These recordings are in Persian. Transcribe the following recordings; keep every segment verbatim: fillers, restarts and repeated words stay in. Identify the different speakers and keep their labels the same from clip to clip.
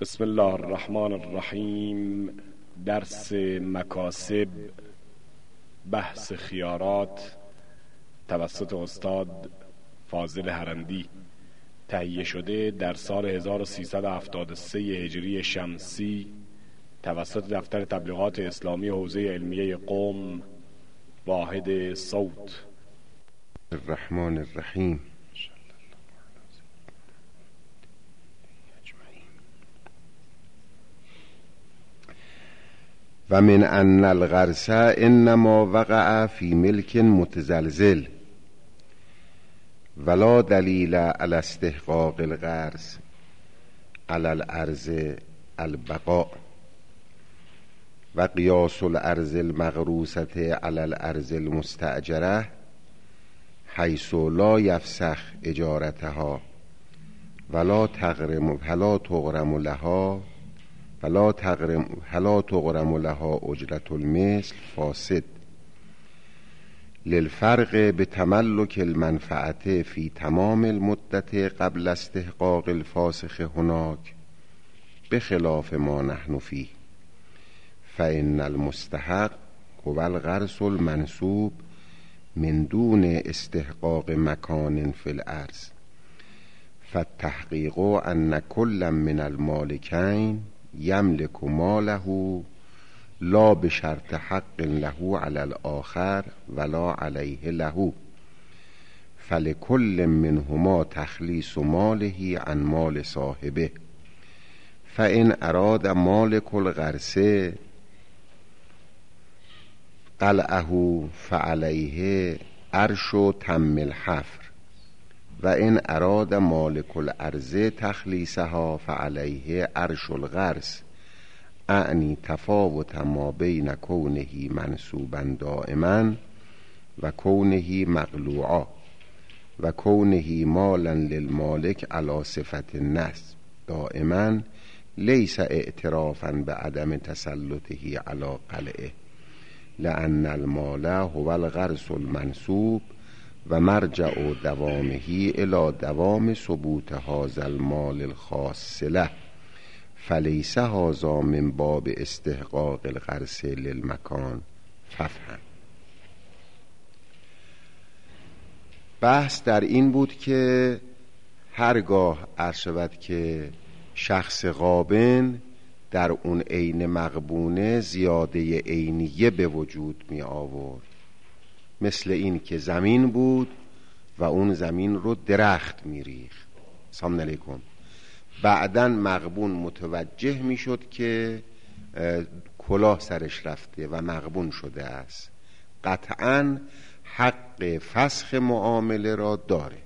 Speaker 1: بسم الله الرحمن الرحیم. درس مکاسب، بحث خیارات توسط استاد فاضل هرندی، تهیه شده در سال هزار و سیصد و هفتاد و سه هجری شمسی توسط دفتر تبلیغات اسلامی حوزه علمیه قم، واحد صوت.
Speaker 2: الرحمن الرحیم. و من ان الغرس انما وقع فی ملک متزلزل ولا دلیل علی استحقاق الغرس علی الارض البقاء و قیاس الارض المغروسه علی الارض المستأجره حیث لا یفسخ اجارتها ولا تغرم فلا تغرم لها فلا تغرم فلا تغرم لها اجرت المثل فاسد للفرق بتملک المنفعه فی تمام المدت قبل استحقاق الفاسخ هناك بخلاف ما نحن فيه فإن المستحق هو الغرس المنصوب من دون استحقاق مکان فی الارض فالتحقیق ان كل من المالکین یملک ماله لا بشرط حق له علی الآخر ولا علیه له فلکل منهما تخلیص ماله عن مال صاحبه فإن اراد مالک الغرس قلعه فعلیه عرش تم الحفر و این اراد مالک الارض تخلیصها فعلیه عرش الغرس اعنی تفاوت ما بین کونه منصوبا دائما و کونه مقلوعا و کونه مالا للمالک علی صفت النصب دائما لیس اعترافا بعدم تسلطه علی قلعه لأن المال هو الغرس المنصوب و مرجع دوامه الى دوام ثبوت هذا المال الخاص له فلیس هذا من باب استحقاق الغرس للمکان ففهم. بحث در این بود که هرگاه عرض شود که شخص غابن در اون عین مغبونه زیاده عینیه به وجود می آورد، مثل این که زمین بود و اون زمین رو درخت می ریخت. سلام علیکم. بعدن مغبون متوجه می شد که کلاه سرش رفته و مغبون شده است، قطعا حق فسخ معامله را داره.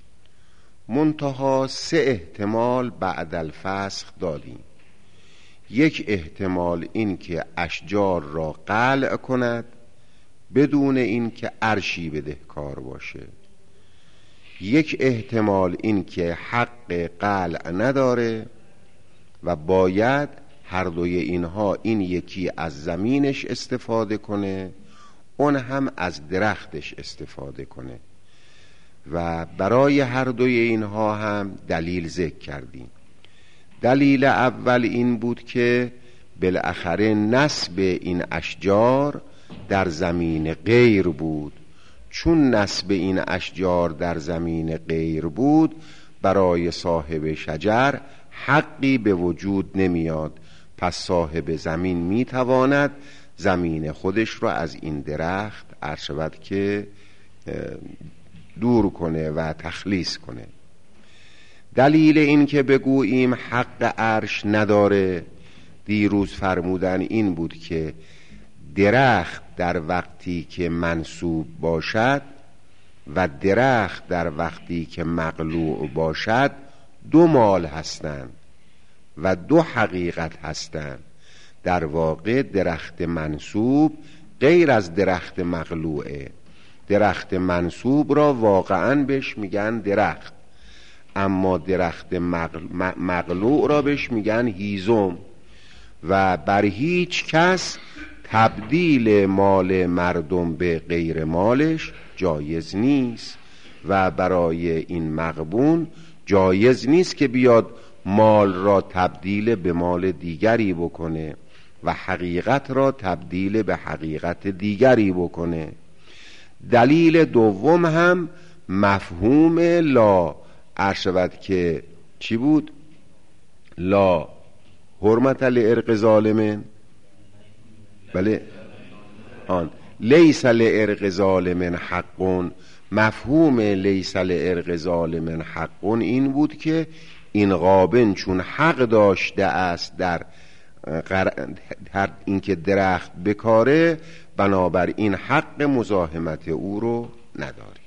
Speaker 2: منتها سه احتمال بعد الفسخ دادیم. یک احتمال این که اشجار را قلع کند بدون این که عرشی بدهکار باشه. یک احتمال این که حق قلع نداره و باید هر دوی اینها، این یکی از زمینش استفاده کنه، اون هم از درختش استفاده کنه و برای هر دوی اینها هم دلیل ذکر کردیم. دلیل اول این بود که بالاخره نصب این اشجار در زمین غیر بود. چون نصب این اشجار در زمین غیر بود، برای صاحب شجر حقی به وجود نمیاد، پس صاحب زمین میتواند زمین خودش را از این درخت عرض شود که دور کنه و تخلیص کنه. دلیل این که بگوییم حق عرش نداره دیروز فرمودن این بود که درخت در وقتی که منصوب باشد و درخت در وقتی که مقلوع باشد دو مال هستند و دو حقیقت هستند. در واقع درخت منصوب غیر از درخت مقلوعه. درخت منصوب را واقعا بهش میگن درخت، اما درخت مقلوع را بهش میگن هیزم و بر هیچ کس تبدیل مال مردم به غیر مالش جایز نیست و برای این مغبون جایز نیست که بیاد مال را تبدیل به مال دیگری بکنه و حقیقت را تبدیل به حقیقت دیگری بکنه. دلیل دوم هم مفهوم لا عرشبت که چی بود؟ لا حرمت لعرق ظالمن، بله آن لیس لعرق ظالمن حقون. مفهوم لیس لعرق ظالمن حقون این بود که این غابن چون حق داشته است در هر اینکه درخت بکاره، بنابراین حق مزاحمت او رو نداری.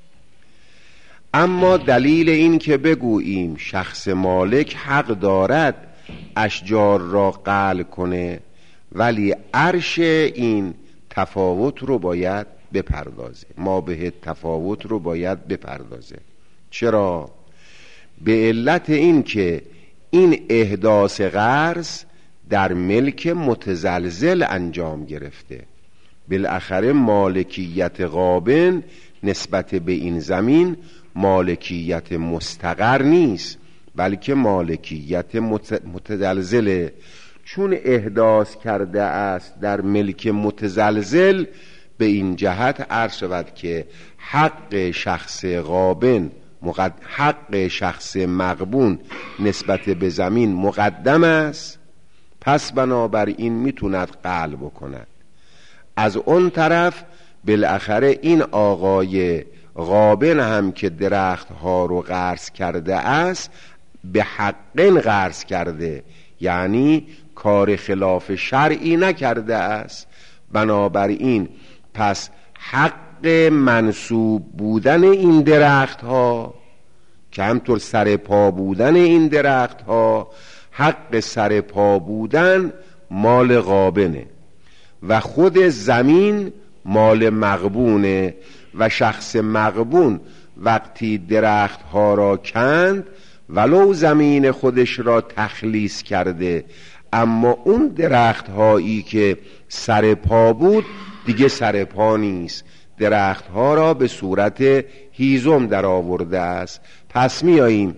Speaker 2: اما دلیل این که بگوییم شخص مالک حق دارد اشجار را قلع کنه، ولی عرش این تفاوت رو باید بپردازه، ما به تفاوت رو باید بپردازه. چرا؟ به علت این که این احداث قرض در ملک متزلزل انجام گرفته. بالاخره مالکیت غابن نسبت به این زمین مالکیت مستقر نیست، بلکه مالکیت متزلزله. چون احداث کرده است در ملک متزلزل، به این جهت عرض شود که حق شخص غابن مقد... حق شخص مغبون نسبت به زمین مقدم است، پس بنابراین میتوند قلع بکند. از اون طرف بالاخره این آقای غابن هم که درخت ها رو غرس کرده است، به حقن غرس کرده، یعنی کار خلاف شرعی نکرده است. بنابراین پس حق منصوب بودن این درخت ها که همطور سر پا بودن این درخت ها، حق سر پا بودن مال غابنه و خود زمین مال مغبونه و شخص مغبون وقتی درخت ها را کند ولو زمین خودش را تخلیص کرده، اما اون درخت هایی که سر پا بود دیگه سر پا نیست، درخت ها را به صورت هیزم در آورده است. پس میاییم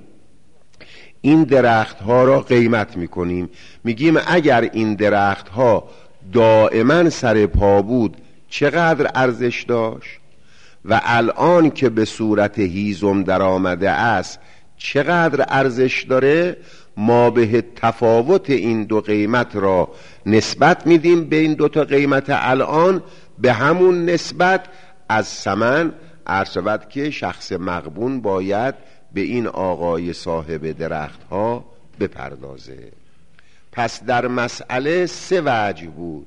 Speaker 2: این درخت ها را قیمت میکنیم، میگیم اگر این درخت ها دائما سر پا بود چقدر ارزش داشت و الان که به صورت هیزم در آمده است چقدر ارزش داره. ما به تفاوت این دو قیمت را نسبت میدیم به این دو تا قیمت الان، به همون نسبت از ثمن عرض شود که شخص مغبون باید به این آقای صاحب درخت ها بپردازه. پس در مسئله سه وجه بود،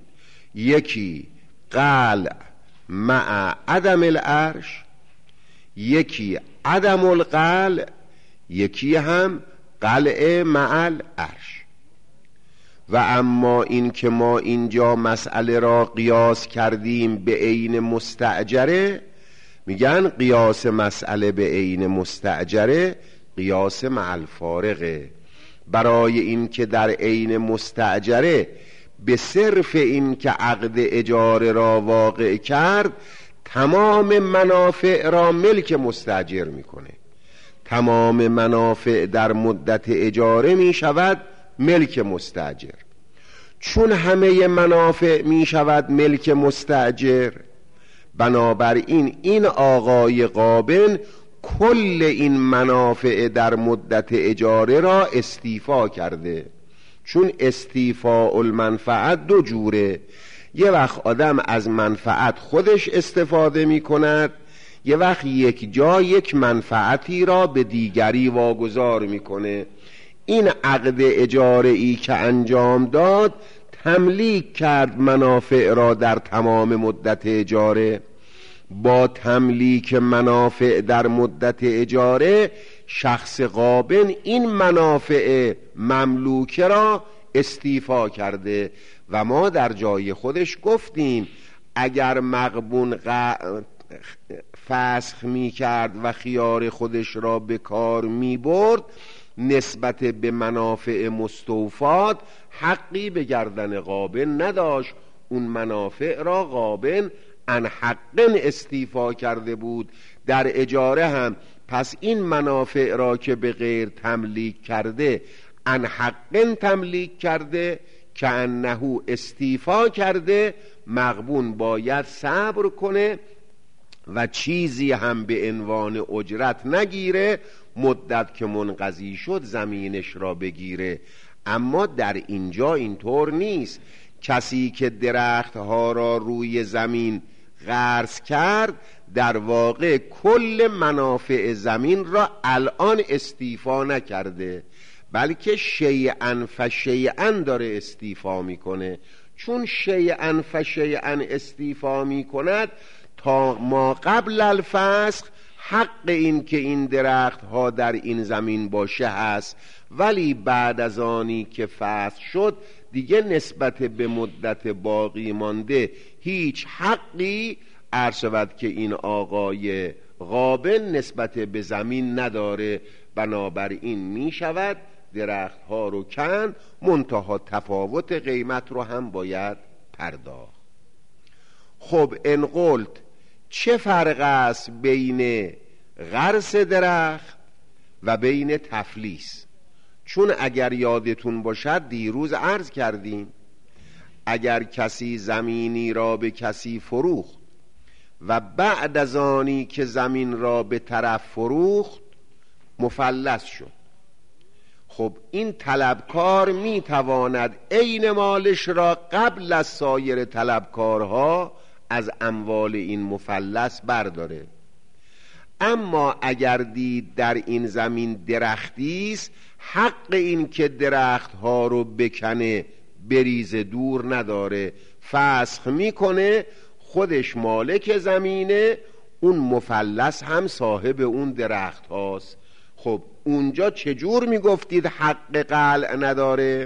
Speaker 2: یکی قلع مع عدم العرش، یکی عدم القلع، یکی هم قلع مع العرش. و اما این که ما اینجا مسئله را قیاس کردیم به عین مستأجره، میگن قیاس مسئله به عین مستأجره قیاس مع الفارقه. برای این که در عین مستأجره به صرف این که عقد اجاره را واقع کرد تمام منافع را ملک مستأجر میکنه، تمام منافع در مدت اجاره می شود ملک مستأجر. چون همه منافع می شود ملک مستأجر، بنابراین این آقای غابن کل این منافع در مدت اجاره را استیفا کرده. چون استیفاء المنفعت دو جوره، یه وقت آدم از منفعت خودش استفاده می کند، یه وقت یک جا یک منفعتی را به دیگری واگذار میکنه. این عقد اجاره ای که انجام داد تملیک کرد منافع را در تمام مدت اجاره. با تملیک منافع در مدت اجاره شخص غابن این منافع مملوکه را استیفا کرده و ما در جای خودش گفتیم اگر مغبون غ... فسخ می کرد و خیار خودش را به کار می برد، نسبت به منافع مستوفات حقی به گردن غابن نداشت. اون منافع را غابن ان حقن استیفا کرده بود. در اجاره هم پس این منافع را که به غیر تملیک کرده ان حق تملیک کرده که انه استیفا کرده، مغبون باید صبر کنه و چیزی هم به عنوان اجرت نگیره، مدت که منقضی شد زمینش را بگیره. اما در اینجا اینطور نیست. کسی که درختها را روی زمین غرس کرد در واقع کل منافع زمین را الان استیفا نکرده، بلکه شیئا فشیئا داره استیفا میکنه. چون شیئا فشیئا استیفا میکند تا ما قبل الفسخ حق این که این درخت ها در این زمین باشه هست، ولی بعد از آنی که فسخ شد دیگه نسبت به مدت باقی مانده هیچ حقی عرض شود که این آقای غابن نسبت به زمین نداره. بنابراین می شود درخت ها رو کن، منتها تفاوت قیمت رو هم باید پرداخت. خب ان قلت چه فرق است بین غرس درخت و بین تفلیس؟ چون اگر یادتون باشد دیروز عرض کردیم اگر کسی زمینی را به کسی فروخت و بعد از آنی که زمین را به طرف فروخت مفلس شد، خب این طلبکار می تواند عین مالش را قبل از سایر طلبکارها از اموال این مفلس برداره. اما اگر دید در این زمین درختی است، حق این که درختها رو بکنه بریز دور نداره، فسخ میکنه، خودش مالک زمینه، اون مفلس هم صاحب اون درخت هاست. خب اونجا چجور میگفتید حق قلع نداره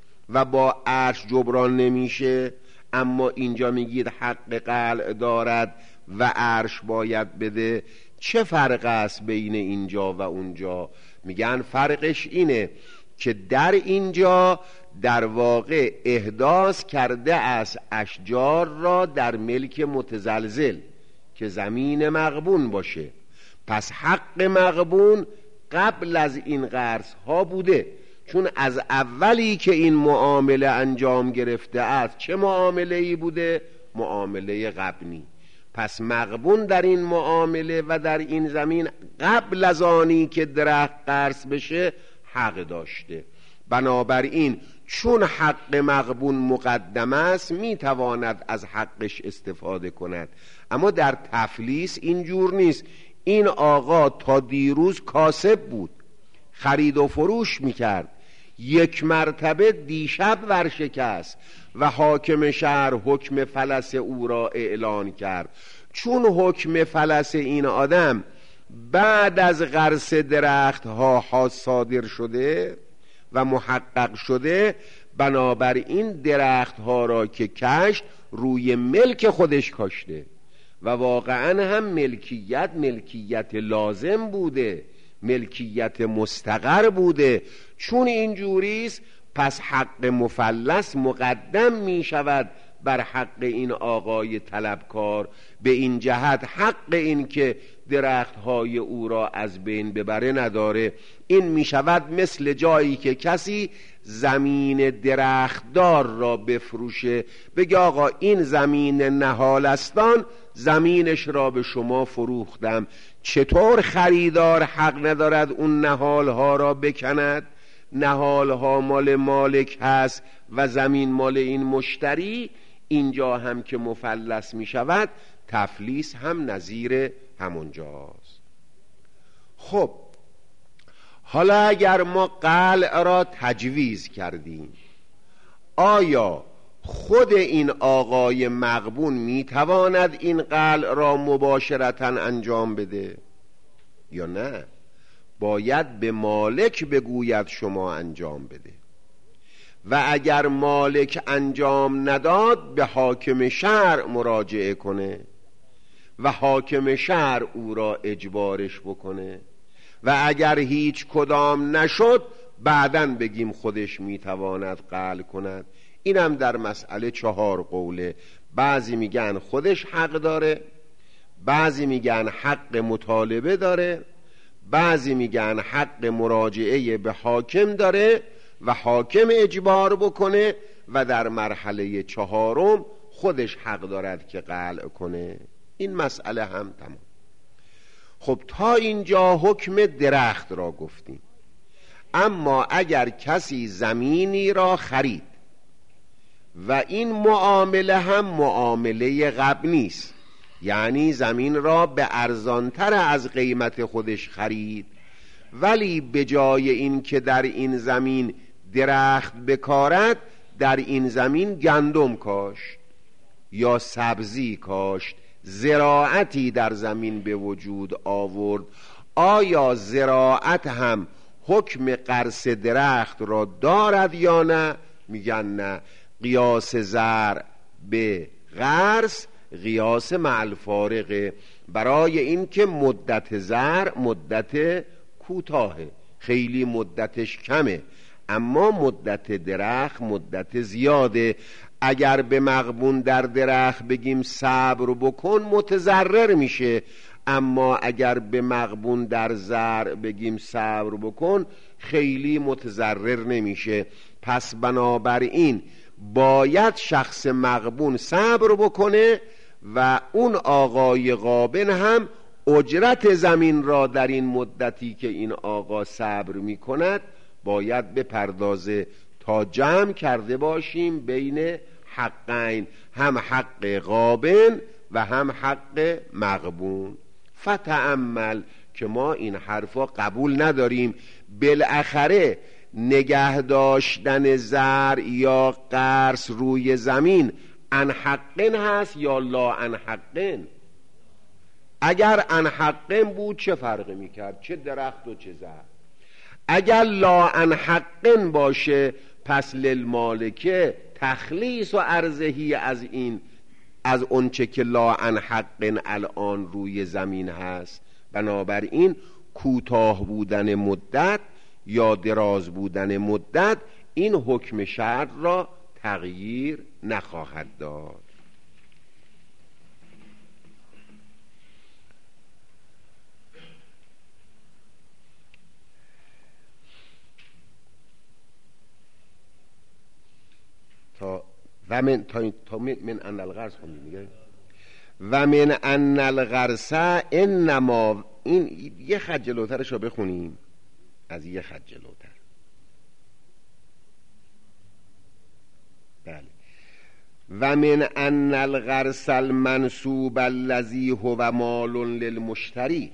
Speaker 2: و با عرش جبران نمیشه، اما اینجا میگید حق قلع دارد و عرش باید بده؟ چه فرق است بین اینجا و اونجا؟ میگن فرقش اینه که در اینجا در واقع احداث کرده است اشجار را در ملک متزلزل که زمین مغبون باشه، پس حق مغبون قبل از این قرض ها بوده. چون از اولی که این معامله انجام گرفته است چه معامله ای بوده؟ معامله غبنی. پس مغبون در این معامله و در این زمین قبل از آنی که درخت قرض بشه حق داشته. بنابراین چون حق مغبون مقدم است میتواند از حقش استفاده کند. اما در تفلیس اینجور نیست. این آقا تا دیروز کاسب بود، خرید و فروش میکرد، یک مرتبه دیشب ورشکست و حاکم شهر حکم فلس او را اعلان کرد. چون حکم فلس این آدم بعد از غرس درخت ها صادر شده و محقق شده، بنابراین درخت ها را که کشت روی ملک خودش کاشته و واقعا هم ملکیت ملکیت لازم بوده، ملکیت مستقر بوده. چون اینجوریست پس حق مفلس مقدم می شود بر حق این آقای طلبکار، به این جهت حق این که درختهای او را از بین ببره نداره. این می شود مثل جایی که کسی زمین درختدار را بفروشه، بگه آقا این زمین نهالستان زمینش را به شما فروختم، چطور خریدار حق ندارد اون نهالها را بکند؟ نهالها مال مالک هست و زمین مال این مشتری. اینجا هم که مفلس می شود تفلیس هم نظیر همونجاست. خب حالا اگر ما قلع را تجویز کردیم، آیا خود این آقای مغبون می تواند این قلع را مباشرتاً انجام بده یا نه؟ باید به مالک بگوید شما انجام بده، و اگر مالک انجام نداد به حاکم شهر مراجعه کنه و حاکم شهر او را اجبارش بکنه، و اگر هیچ کدام نشد بعداً بگیم خودش میتواند قلع کند. اینم در مسئله چهار قوله. بعضی میگن خودش حق داره، بعضی میگن حق مطالبه داره، بعضی میگن حق مراجعه به حاکم داره و حاکم اجبار بکنه و در مرحله چهارم خودش حق دارد که قلع کنه. این مسئله هم تمام. خب تا اینجا حکم درخت را گفتیم. اما اگر کسی زمینی را خرید و این معامله هم معامله غبنی است، یعنی زمین را به ارزانتر از قیمت خودش خرید، ولی به جای این که در این زمین درخت بکارد، در این زمین گندم کاشت یا سبزی کاشت، زراعتی در زمین به وجود آورد. آیا زراعت هم حکم قرص درخت را دارد یا نه؟ میگن نه. قیاس زرع به قرص قیاس مع الفارقه، برای اینکه مدت زرع مدت کوتاهه، خیلی مدتش کمه، اما مدت درخت مدت زیاده. اگر به مغبون در درخت بگیم صبر بکن متضرر میشه، اما اگر به مغبون در زرع بگیم صبر بکن خیلی متضرر نمیشه. پس بنابراین باید شخص مغبون صبر بکنه و اون آقای غابن هم اجرت زمین را در این مدتی که این آقا صبر میکند باید بپردازه، تا جمع کرده باشیم بین حقین، هم حق غابن و هم حق مغبون. فتأمل که ما این حرفا قبول نداریم. بالاخره نگه داشتن زرع یا قرص روی زمین عن حقن هست یا لا عن حقن؟ اگر عن حقن بود چه فرقی میکرد؟ چه درخت و چه زرع. اگر لا عن حقن باشه پس للمالکه تخلیص و ارزهی از این از اونچه که لا عن حقن الان روی زمین هست. بنابراین کوتاه بودن مدت یا دراز بودن مدت این حکم شرع را تغییر نخواهد داد. تا و من تا, تا من, من ان الغرس خوندیم میگه و من ان الغرس انما، این یه خط جلوترش رو بخونیم، از یه خط جلوتر. بله. و من ان الغرس المنصوب الذی هو مال للمشتری،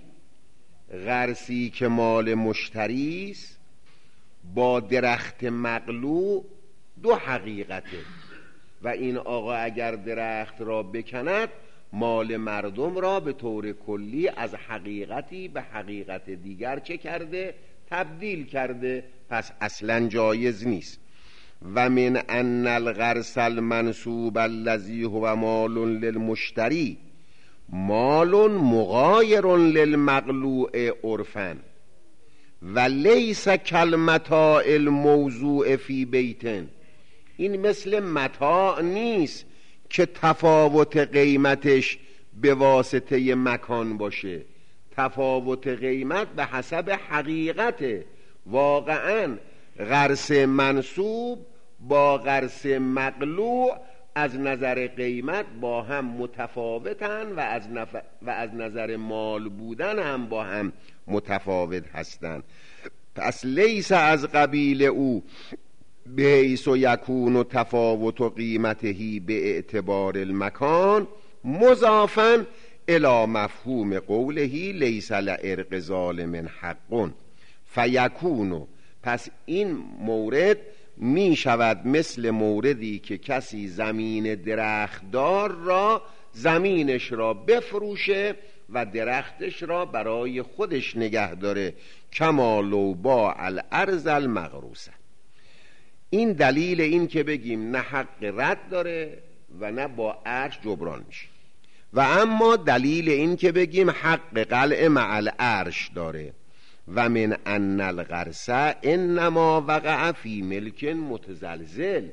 Speaker 2: غرسی که مال مشتری است با درخت مقلوع دو حقیقته. و این آقا اگر درخت را بکند مال مردم را به طور کلی از حقیقتی به حقیقت دیگر چه کرده؟ تبدیل کرده. پس اصلا جایز نیست. و من ان الغرس المنصوب الذی هو مال للمشتری مال مغایر للمقلوع عرفا و لیس کالمتاع الموضوع فی بیتن. این مثل متاع نیست که تفاوت قیمتش به واسطه مکان باشه. تفاوت قیمت به حسب حقیقته. واقعا غرس منصوب با غرس مقلوع از نظر قیمت با هم متفاوتن و از, نف... و از نظر مال بودن هم با هم متفاوت هستند. پس لیس از قبیل او بحیث و یکون و تفاوت و قیمتهی به اعتبار المکان مضافن الی مفهوم قولهی لیس لعرق ظالم حق فیکونو. پس این مورد می شود مثل موردی که کسی زمین درختدار را زمینش را بفروشه و درختش را برای خودش نگه داره، کما لو باع الارض المغروسه. این دلیل این که بگیم نه حق رد داره و نه با ارش جبران میشه، و اما دلیل این که بگیم حق قلع مع الارش داره. و من ان الغرس انما وقع فی ملک متزلزل.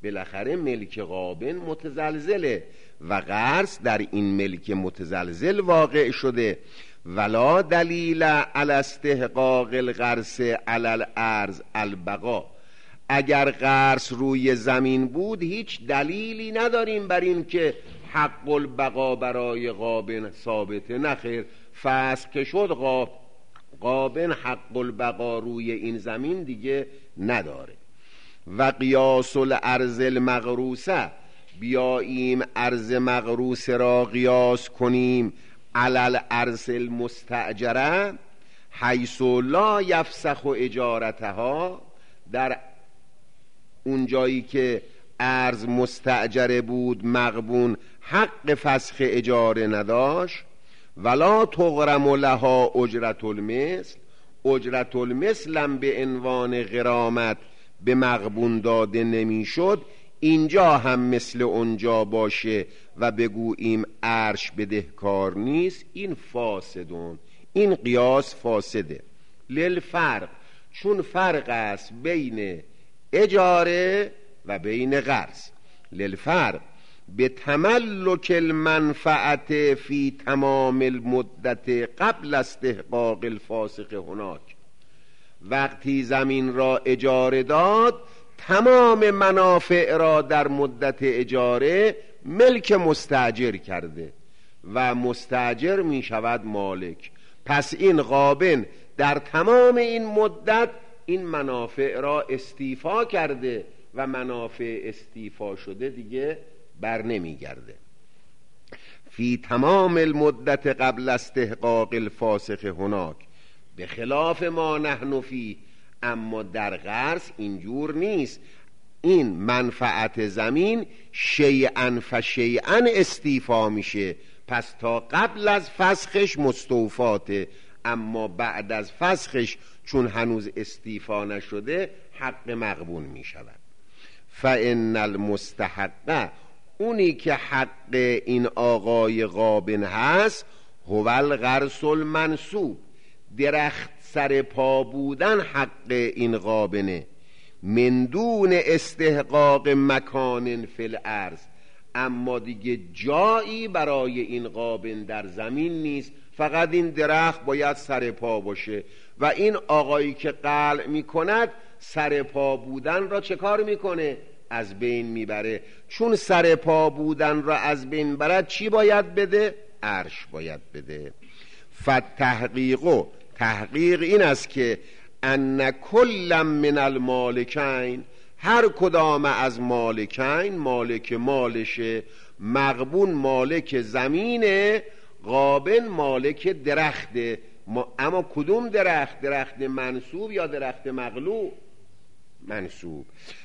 Speaker 2: بالاخره ملک غابن متزلزله و قرض در این ملک متزلزل واقع شده. ولا دلیل علی استحقاق القرض علی الارض البقا. اگر قرض روی زمین بود هیچ دلیلی نداریم بر این که حق البقا برای غابن ثابته. نخیر، فسخ که شد غابن حق البقا روی این زمین دیگه نداره. و قیاس الارض المغروسه، بیاییم ارض مغروس را قیاس کنیم علی الارض المستاجره حیث لا یفسخ اجارتها، در اون جایی که ارض مستاجره بود مغبون حق فسخ اجاره نداشت. ولا تغرم لها اجرت المثل، اجرت المثل هم به عنوان غرامت به مغبون داده نمیشد، اینجا هم مثل اونجا باشه و بگوییم عرش بدهکار نیست، این فاسدون، این قیاس فاسده. للفرق، چون فرق است بین اجاره و بین قرض. للفرق به تملک المنفعت فی تمام المدت قبل استحقاق الفاسق هناک. وقتی زمین را اجاره داد تمام منافع را در مدت اجاره ملک مستاجر کرده و مستاجر می شود مالک. پس این غابن در تمام این مدت این منافع را استیفا کرده و منافع استیفا شده دیگه بر نمی گرده. فی تمام المدت قبل استحقاق الفاسق هناک، به خلاف ما نحن فی. اما در قرض اینجور نیست، این منفعت زمین شیئا فشیئا استیفا میشه، پس تا قبل از فسخش مستوفاته، اما بعد از فسخش چون هنوز استیفا نشده حق مغبون میشود. فان المستحق، اونی که حق این آقای غابن هست، هو الغرس المنصوب، درخت سر پا بودن حق این غابنه، من دون استحقاق مکان فی الارض، اما دیگه جایی برای این غابن در زمین نیست، فقط این درخت باید سر پا باشه و این آقایی که قلع میکند سر پا بودن را چه کار میکنه؟ از بین میبره. چون سر پا بودن را از بین برد چی باید بده؟ عرش باید بده. فتحقیقو، تحقیق این است که ان کل من المالکین، هر کدام از مالکین، مالک مالشه، مغبون مالک زمینه، غابن مالک درخته. اما کدوم درخت؟ درخت منصوب یا درخت مغلوب؟ منصوب.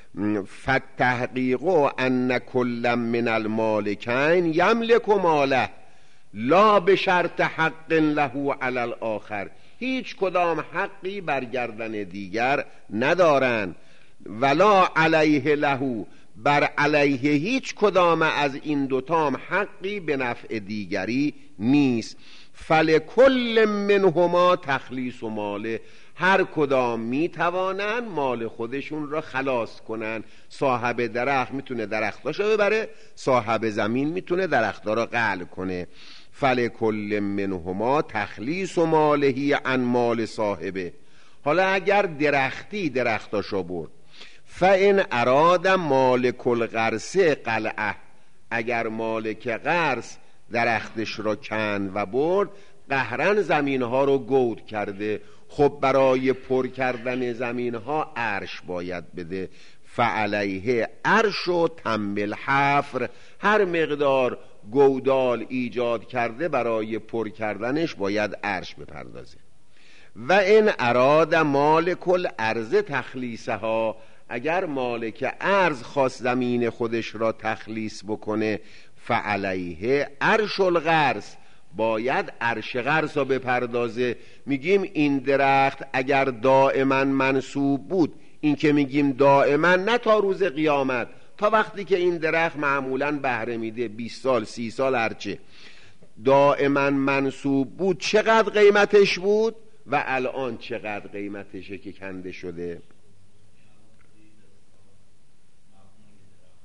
Speaker 2: فتحقیقو ان کل من المالکین یملک ماله لا بشرط حق له علی الاخر، هیچ کدام حقی بر گردن دیگر ندارند. ولا علیه له، بر علیه هیچ کدام از این دوتام حقی به نفع دیگری نیست. فلکل منهما تخلیص و ماله، هر کدام می توانن مال خودشون را خلاص کنن. صاحب درخت میتونه درختاشو ببره، صاحب زمین میتونه درختها را قلع کنه. فلکل منهما تخلیص و مالهی عن مال صاحبه. حالا اگر درختی درختاشو برد، فان اراد مالک الغرس قلعه، اگر مالک غرس درختش را کند و برد، قهرن زمینها رو گود کرده، خب برای پر کردن زمینها عرش باید بده. فعلیه عرش و تمل حفر، هر مقدار گودال ایجاد کرده برای پر کردنش باید عرش بپردازه. و این اراد مالک الارض تخلیصها، اگر مالک ارض خواست زمین خودش را تخلیص بکنه، فعلیه عرش الغرس، باید عرش غرس را بپردازه. میگیم این درخت اگر دائما منصوب بود، این که میگیم دائما نه تا روز قیامت، تا وقتی که این درخت معمولا بهره میده، بیست سال سی سال هرچه، دائما منصوب بود، چقدر قیمتش بود و الان چقدر قیمتشه که کنده شده؟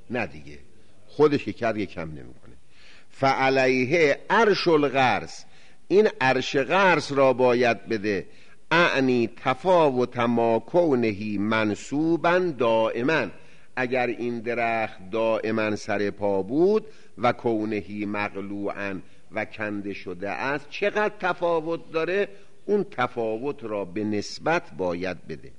Speaker 2: نه دیگه، خودش که کرد کم نمیکنه. فعلیه عرش الغرس، این عرش غرس را باید بده. اعنی تفاوت ما کونهی منصوبا دائما، اگر این درخت دائما سر پا بود و کونهی مقلوعا و کنده شده است، چقدر تفاوت داره، اون تفاوت را به نسبت باید بده.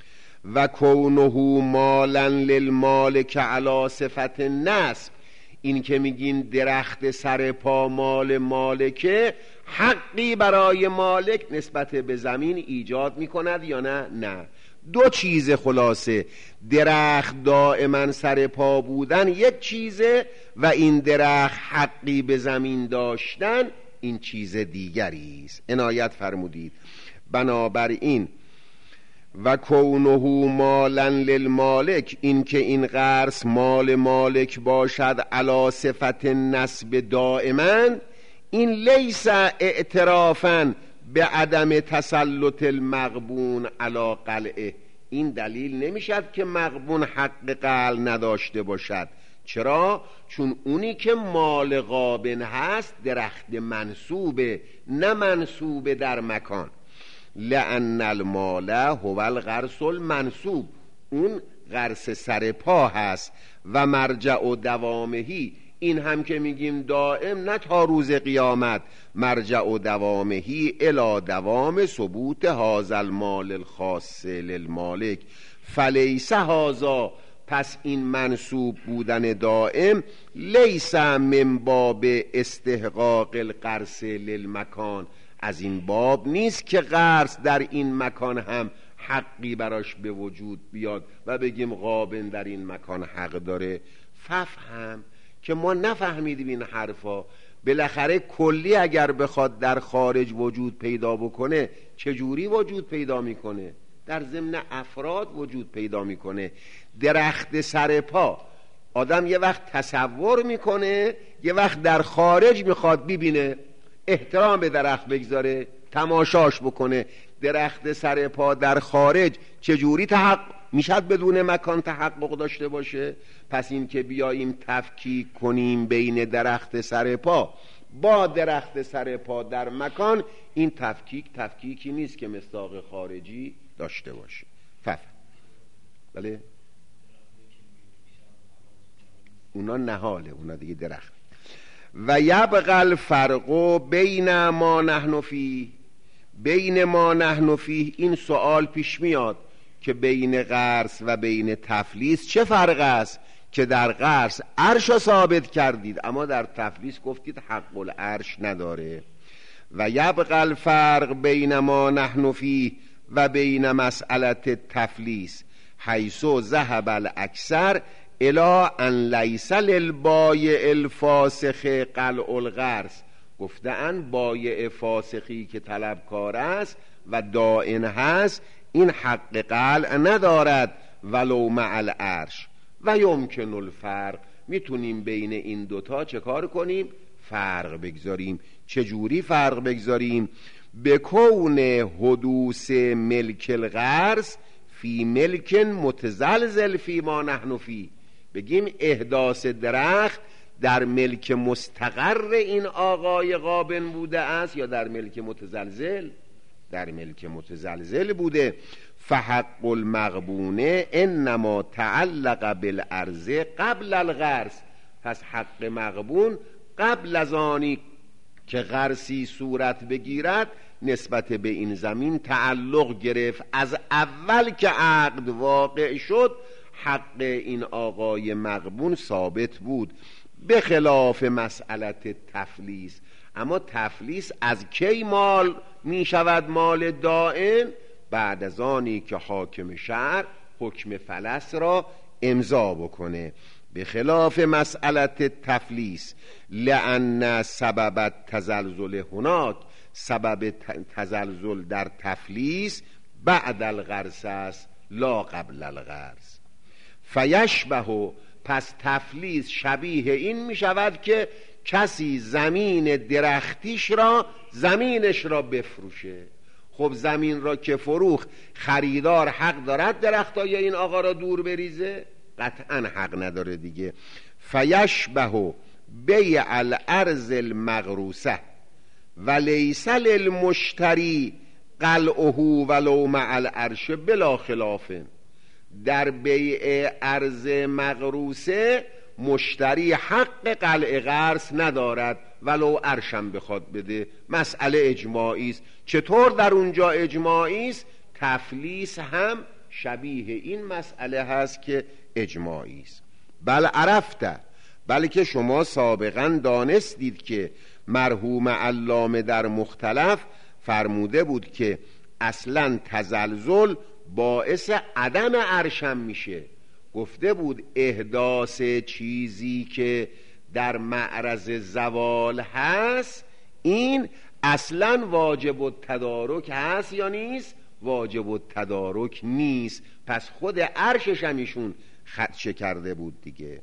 Speaker 2: و کونه مالا للمالک علی صفت نصب، این که میگین درخت سر پا مال مالکه، حقی برای مالک نسبت به زمین ایجاد میکند یا نه؟ نه. دو چیز خلاصه، درخت دائما سر پا بودن یک چیزه و این درخت حقی به زمین داشتن این چیز دیگری است. عنایت فرمودید. بنابراین و کونه مالا للمالک، این که این غرس مال مالک باشد علی صفت نسب دائما، این لیس اعترافا به عدم تسلط المغبون علی قلعه، این دلیل نمیشد که مغبون حق قلع نداشته باشد. چرا؟ چون اونی که مال غابن هست درخت منصوبه، نه منصوبه در مکان. لأن المال هو الغرس المنصوب، اون غرس سر پا هست. و مرجع و دوامهی، این هم که میگیم دائم نه تا روز قیامت، مرجع و دوامهی الی دوام ثبوت هذا المال الخاص للمالک فلیس هذا، پس این منصوب بودن دائم لیس من باب استحقاق القرص للمکان، از این باب نیست که قرص در این مکان هم حقی براش به وجود بیاد و بگیم غابن در این مکان حق داره. ففهم که ما نفهمیدیم این حرفا. بالاخره کلی اگر بخواد در خارج وجود پیدا بکنه چجوری وجود پیدا میکنه؟ در ضمن افراد وجود پیدا میکنه. درخت سر پا آدم یه وقت تصور میکنه، یه وقت در خارج میخواد ببینه، احترام به درخت بگذاره، تماشاش بکنه. درخت سر پا در خارج چجوری تحقق میشد بدون مکان تحقق داشته باشه؟ پس این که بیاییم تفکیک کنیم بین درخت سر پا با درخت سر پا در مکان، این تفکیک تفکیکی نیست که مصداق خارجی داشته باشه. فهم بله؟ اونا نهاله، اونا دیگه درخت. و یبقى الفرق بین ما نحن فیه، بین ما نحن فیه این سوال پیش میاد که بین قرص و بین تفلیس چه فرق است؟ که در قرص عرش را ثابت کردید اما در تفلیس گفتید حق العرش نداره. و یبقى الفرق بین ما نحن فیه و بین مسئله تفلیس حیث ذهب الاکثر الی ان لیس للبایع الفاسخ قلع الغرس، گفتن بایع فاسقی که طلبکار است و دائن هست این حق قلع ندارد ولو مع العرش. و یمکن الفرق، میتونیم بین این دوتا چه کار کنیم؟ فرق بگذاریم. چجوری فرق بگذاریم؟ بکون حدوث ملک الغرس فی ملک متزلزل فی ما نحن فی، بگیم احداث درخت در ملک مستقر این آقای غابن بوده است یا در ملک متزلزل؟ در ملک متزلزل بوده. فحق المغبونه انما تعلق بالارض قبل الغرس، پس حق مغبون قبل از آنی که غرسی صورت بگیرد نسبت به این زمین تعلق گرفت. از اول که عقد واقع شد حق این آقای مغبون ثابت بود، به خلاف مسئله تفلیس. اما تفلیس از کی مال می شود مال دائم؟ بعد از آنی که حاکم شهر حکم فلس را امضا بکنه. به خلاف مسئله تفلیس لأن سبب تزلزل هناک، سبب تزلزل در تفلیس بعد الغرس است لا قبل الغرس. فیشبه، پس تفلیس شبیه این می شود که کسی زمین درختیش را زمینش را بفروشه. خب زمین را که فروخ خریدار حق دارد درختای این آقا را دور بریزه؟ قطعا حق نداره دیگه. فیشبه بیع الارض المغروسه و لیس للمشتری قلعه ولو مع العرش بلا خلاف. در بیع ارض مغروسه مشتری حق قلع قرض ندارد ولو عرشم بخواد بده. مسئله اجماعی است. چطور در اونجا اجماعی است؟ تفلیس هم شبیه این مسئله هست که اجماعی است. بل عرفته، بلکه شما سابقا دانستید که مرحوم علامه در مختلف فرموده بود که اصلا تزلزل باعث عدم عرشم میشه. گفته بود احداث چیزی که در معرض زوال هست این اصلا واجب التدارک هست یا نیست؟ واجب التدارک نیست. پس خود عرشش هم ایشون خدشه کرده بود دیگه.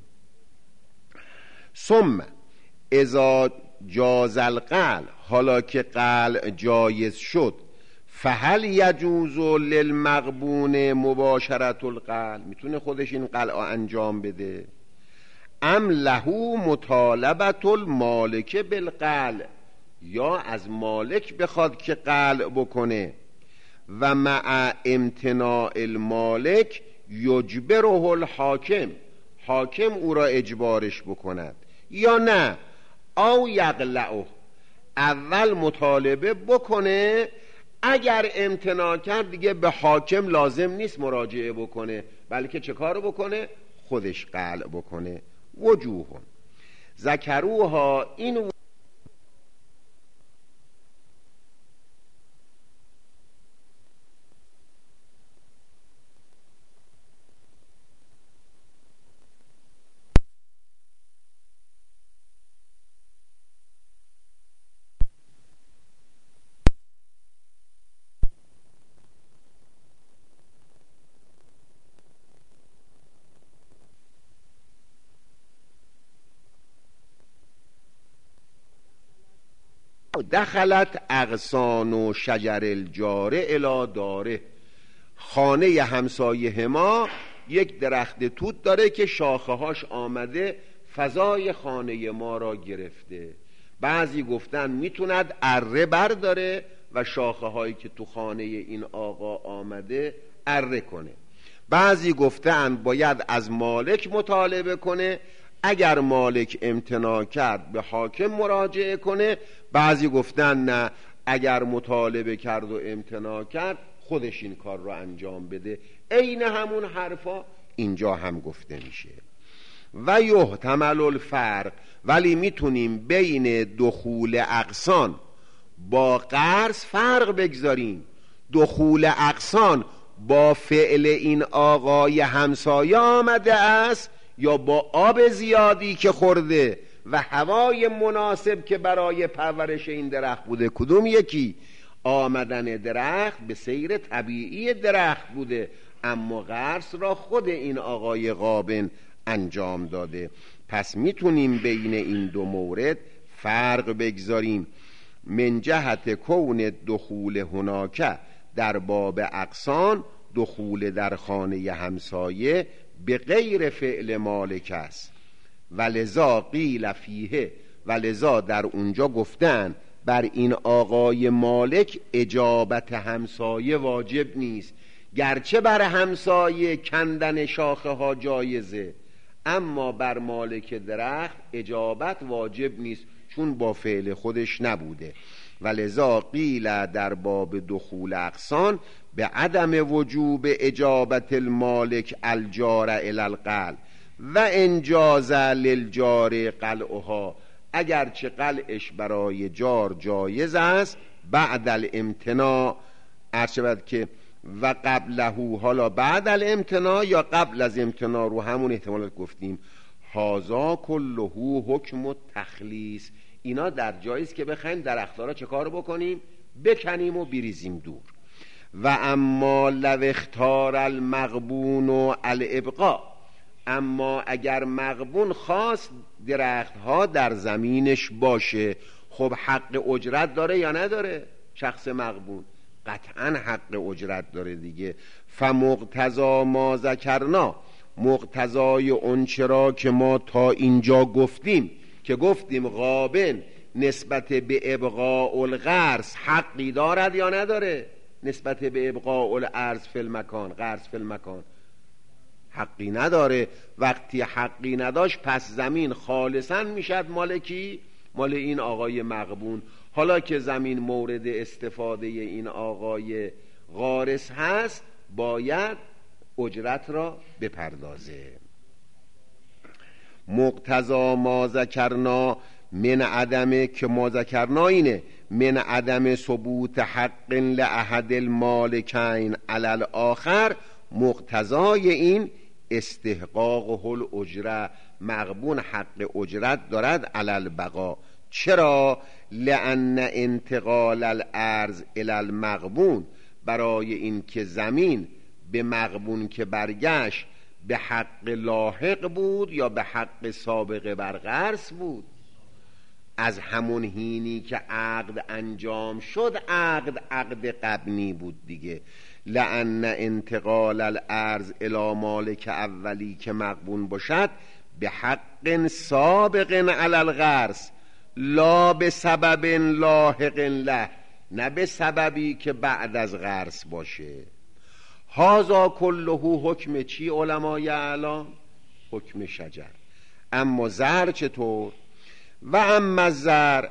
Speaker 2: ثم اذا جاز القلع، حالا که قلع جایز شد، فهل یجوز للمغبون مباشرت القلع، میتونه خودش این قلع انجام بده؟ ام له مطالبت المالک بالقلع، یا از مالک بخواد که قلع بکنه. و مع امتناع المالک یجبره الحاکم، حاکم او را اجبارش بکند. یا نه او یقلعه، اول مطالبه بکنه، اگر امتناع کرد دیگه به حاکم لازم نیست مراجعه بکنه، بلکه چه کار بکنه؟ خودش قلع بکنه. وجوه ذکروها، این دخلت اغصان و شجر الجاره الی داره، خانه همسایه ما یک درخت توت داره که شاخه هاش آمده فضای خانه ما را گرفته. بعضی گفتن میتوند اره برداره و شاخه هایی که تو خانه این آقا آمده اره کنه. بعضی گفتن باید از مالک مطالبه کنه، اگر مالک امتناع کرد به حاکم مراجعه کنه. بعضی گفتن نه، اگر مطالبه کرد و امتناع کرد خودش این کار رو انجام بده. عین همون حرفا اینجا هم گفته میشه. و یحتمل الفرق، ولی میتونیم بین دخول اغصان با قرض فرق بگذاریم. دخول اغصان با فعل این آقای همسایه آمده است یا با آب زیادی که خورده و هوای مناسب که برای پرورش این درخت بوده؟ کدوم یکی؟ آمدن درخت به سیر طبیعی درخت بوده، اما قرض را خود این آقای غابن انجام داده. پس میتونیم بین این دو مورد فرق بگذاریم. من جهت کون دخول هناکه، در باب اغصان دخول در خانه همسایه به غیر فعل مالک است. ولذا قیل فیه، ولذا در اونجا گفتن بر این آقای مالک اجابت همسایه واجب نیست. گرچه بر همسایه کندن شاخه ها جایزه، اما بر مالک درخت اجابت واجب نیست، چون با فعل خودش نبوده. ولذا قیل در باب دخول اغصان به عدم وجوب اجابت المالک الجار الی القلع و انجاز للجار قلعها، اگرچه قلعش برای جار جایز است بعد الامتناع. عرض که و قبله، حالا بعد الامتناع یا قبل از امتناع رو همون احتمالات گفتیم. هازا کله حکم التخلیص، اینا در جاییست که بخوایم درختارا چه کار بکنیم؟ بکنیم و بریزیم دور. و اما لو اختار المغبون و الابقاء، اما اگر مغبون خواست درختها در زمینش باشه، خب حق اجرت داره یا نداره؟ شخص مغبون قطعا حق اجرت داره دیگه. فمقتضا ما ذکرنا، مقتضای اونچه را که ما تا اینجا گفتیم که گفتیم غابن نسبت به ابقاء الغرس حقی دارد یا نداره؟ نسبت به ابقاء الارض فی المکان، غرس فی المکان حقی نداره. وقتی حقی نداشت پس زمین خالصا میشد مال کی؟ مال این آقای مغبون. حالا که زمین مورد استفاده این آقای غارس هست باید اجرت را بپردازه. مقتضا ما ذکرنا من عدم، که ما ذکرنا اینه، من عدم ثبوت حق لأحد المالکین علی الاخر، مقتضای این استحقاقه الاجره، مغبون حق اجرت دارد علی البقا. چرا؟ لأن انتقال الارض الی المغبون، برای این که زمین به مغبون که برگشت به حق لاحق بود یا به حق سابقه بر غرس بود. از همون هینی که عقد انجام شد عقد عقد قبنی بود دیگه. لأن انتقال الارض الی مالک اولی که مغبون باشد به حق سابق علی الغرس لا به سبب لاحق له، نه به سببی که بعد از غرس باشه. هازا کله حکم چی علمای اعلام؟ حکم شجر. اما زر چطور؟ و اما زر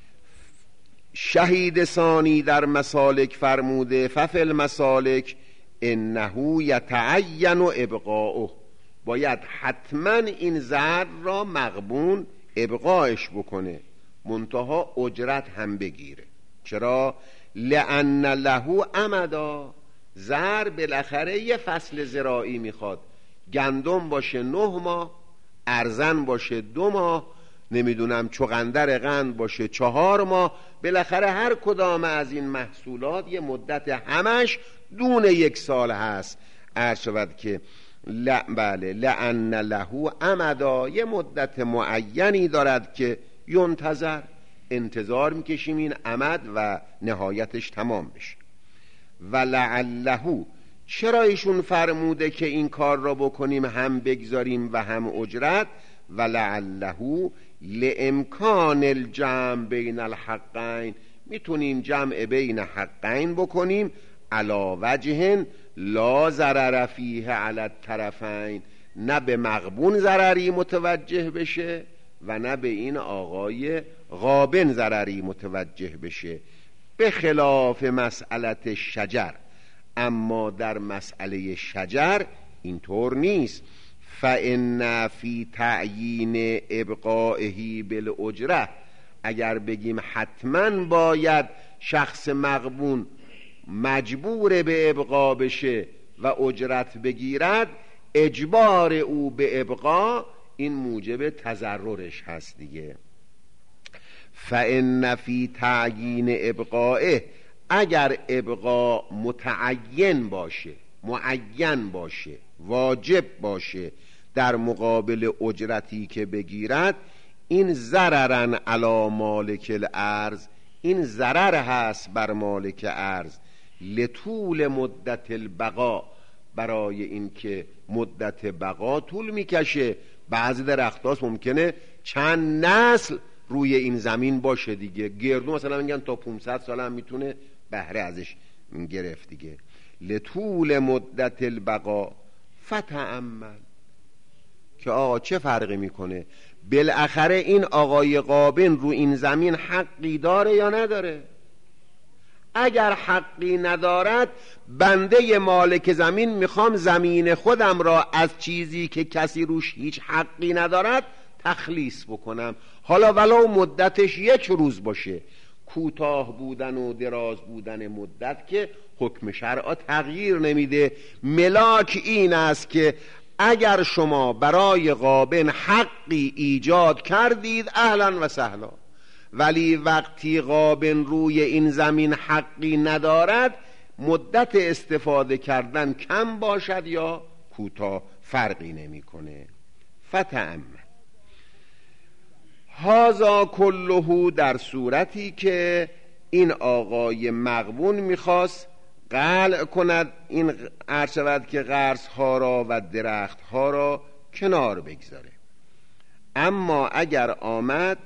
Speaker 2: شهید ثانی در مسالک فرموده ففی المسالک انه یتعین ابقاؤه، باید حتما این زر را مغبون ابقاش بکنه، منتها اجرت هم بگیره. چرا؟ لأن له امدا، زر بالاخره یه فصل زراعی میخواد، گندم باشه نه ماه، ارزن باشه دو ماه، نمیدونم چغندر قند باشه چهار ماه، بالاخره هر کدام از این محصولات یه مدت همش دون یک سال هست. عرض شود که ل... بله لأن له امدا، یه مدت معینی دارد که ینتظر، انتظار میکشیم این امد و نهایتش تمام بشه. و لعله، چرا ایشون فرموده که این کار را بکنیم هم بگذاریم و هم اجرت؟ و لعله لامکان الجمع بین الحقین، میتونیم جمع بین حقین بکنیم علی وجه لا ضرر فیه علی الطرفین، نه به مغبون ضرری متوجه بشه و نه به این آقای غابن ضرری متوجه بشه، به خلاف مسئله شجر. اما در مسئله شجر اینطور نیست. فإن فی تعیین ابقائه بالاجره، اگر بگیم حتما باید شخص مغبون مجبور به ابقا بشه و اجرت بگیرد، اجبار او به ابقا این موجب تضررش هست دیگه. فإن فی تعیین ابقائه، اگر ابقا متعین باشه، معین باشه، واجب باشه در مقابل اجرتی که بگیرد، این ضررن علی مالک الارض، این ضرر هست بر مالک ارض، لطول مدت البقا، برای اینکه مدت بقا طول میکشه. بعضی درختاست ممکنه چند نسل روی این زمین باشه دیگه، گردو مثلا میگن تا پانصد سال هم میتونه بهره ازش گرفت دیگه. لطول مدت البقا فتأمل، که آقا چه فرقی میکنه؟ بالاخره این آقای غابن رو این زمین حقی داره یا نداره؟ اگر حقی ندارد، بنده مالک زمین میخوام زمین خودم را از چیزی که کسی روش هیچ حقی ندارد تخلیص بکنم، حالا ولو مدتش یک روز باشه. کوتاه بودن و دراز بودن مدت که حکم شرع تغییر نمیده. ملاک این است که اگر شما برای غابن حقی ایجاد کردید اهلا و سهلا، ولی وقتی غابن روی این زمین حقی ندارد، مدت استفاده کردن کم باشد یا کوتاه فرقی نمیکنه. فتأمل هازا کلهو، در صورتی که این آقای مغبون میخواست قلع کند این عرض شود که قرص ها را و درخت ها را کنار بگذاره. اما اگر آمد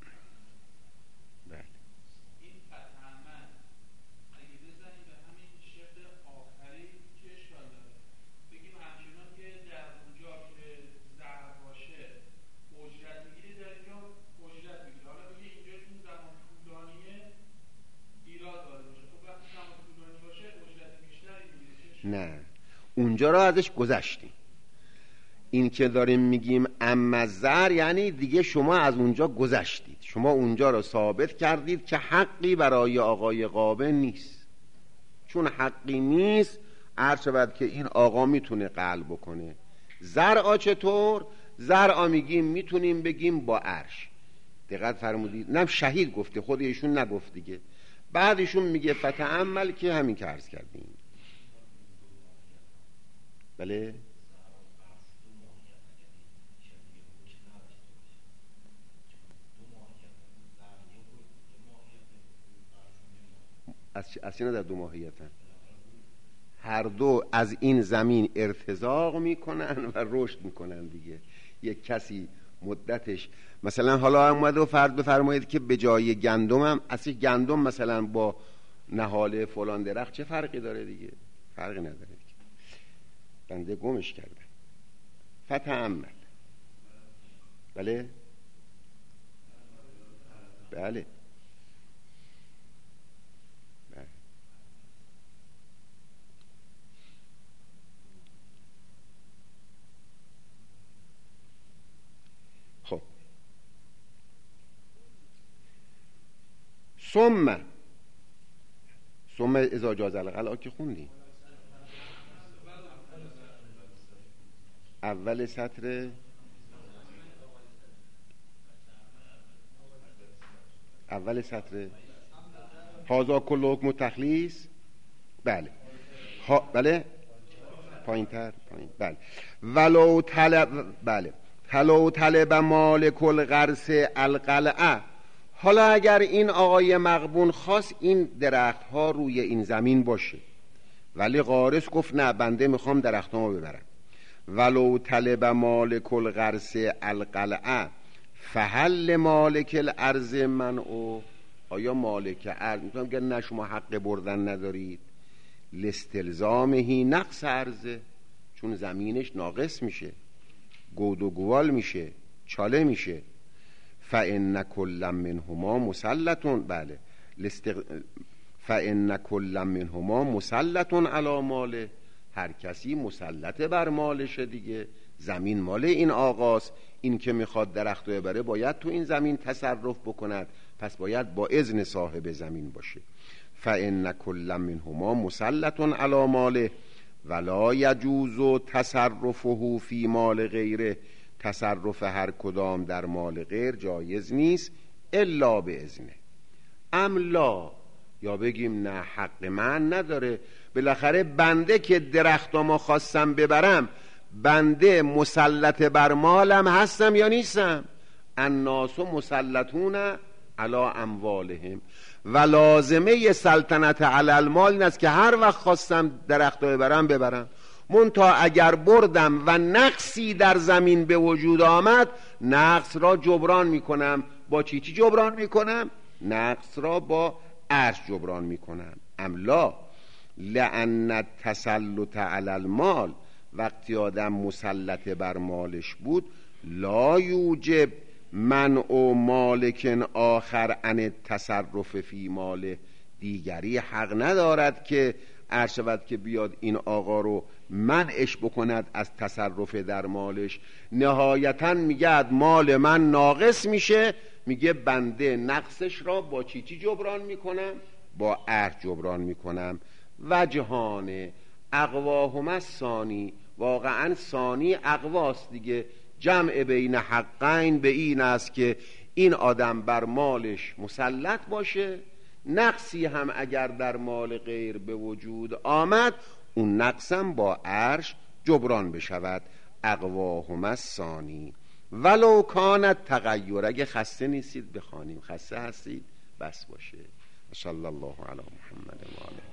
Speaker 2: نه، اونجا را ازش گذشتیم. این که داریم میگیم اما زر یعنی دیگه شما از اونجا گذشتید، شما اونجا را ثابت کردید که حقی برای آقای قابل نیست. چون حقی نیست عرض شود که این آقا میتونه قلب بکنه. زرعا چطور؟ زرعا میگیم میتونیم بگیم با عرش. دقت فرمودید؟ نه شهید گفته، خود ایشون نگفت دیگه. بعدشون میگه فتعمل که همین که عرض کردیم. بله از از چه نظر دو ماهیتن؟ هر دو از این زمین ارتزاق میکنن و رشد میکنن دیگه. یک کسی مدتش مثلا حالا اومده و فرض بفرمایید که به جای گندم هم اصلا گندم مثلا با نهاله فلان درخت چه فرقی داره دیگه؟ فرقی نداره دیگه. بنده گمش کردم. فتعمل. بله بله بله. خب ثم ثم اذا جاز القلع که خوندی اول سطر اول سطر هازا کل حکم تخلیص. بله ها بله پایین تر پایین. بله ولو طلب بله ولو طلب مالک الغرس القلعه. حالا اگر این آقای مغبون خواست این درخت ها روی این زمین باشه ولی غارس گفت نه بنده میخوام درخت ها ببرم. ولو طلب مالک الغرس القلعه فهل مالک الارض منع. آیا مالک ارض میتونم که نه شما حق بردن ندارید؟ لاستلزامهی نقص ارزه، چون زمینش ناقص میشه، گود و گوال میشه، چاله میشه. فان کل منهما مسلطون. بله لستق... فان کل منهما مسلطون علی ماله. هر کسی مسلط بر مالشه دیگه. زمین مال این آقاست، این که میخواد درخت رو ببره باید تو این زمین تصرف بکند، پس باید با اذن صاحب زمین باشه. فان کل منهما مسلط علی ماله ولا یجوز تصرفه فی مال غیره. تصرف هر کدام در مال غیر جایز نیست الا به اذنه. املا یا بگیم نه حق من نداره. بالاخره بنده که درختامو خواستم ببرم بنده مسلط بر مالم هستم یا نیستم؟ الناس مسلطون علی اموالهم. و لازمه سلطنت علی المال این است که هر وقت خواستم درختو ببرم ببرم. منتها اگر بردم و نقصی در زمین به وجود آمد نقص را جبران میکنم. با چی چی جبران میکنم؟ نقص را با عرش جبران میکنم. املا لأن التسلط علی المال، وقتی آدم مسلط بر مالش بود، لا یوجب منع مالک آخر عن التصرف فی ماله. دیگری حق ندارد که عرض شود که بیاد این آقا رو منعش بکند از تصرف در مالش. نهایتا میگه مال من ناقص میشه، میگه بنده نقصش را با چی چی جبران میکنم؟ با عرض جبران میکنم. وجهان اقواهما ثانی، واقعا ثانی اقواست دیگه. جمع بین حقین به این است که این آدم بر مالش مسلط باشه، نقصی هم اگر در مال غیر به وجود آمد اون نقصم با عرش جبران بشود. اقواهما ثانی ولو کانت تغیر. اگه خسته نیستید بخوانیم، خسته هستید بس باشه. صلی الله علی محمد و آله.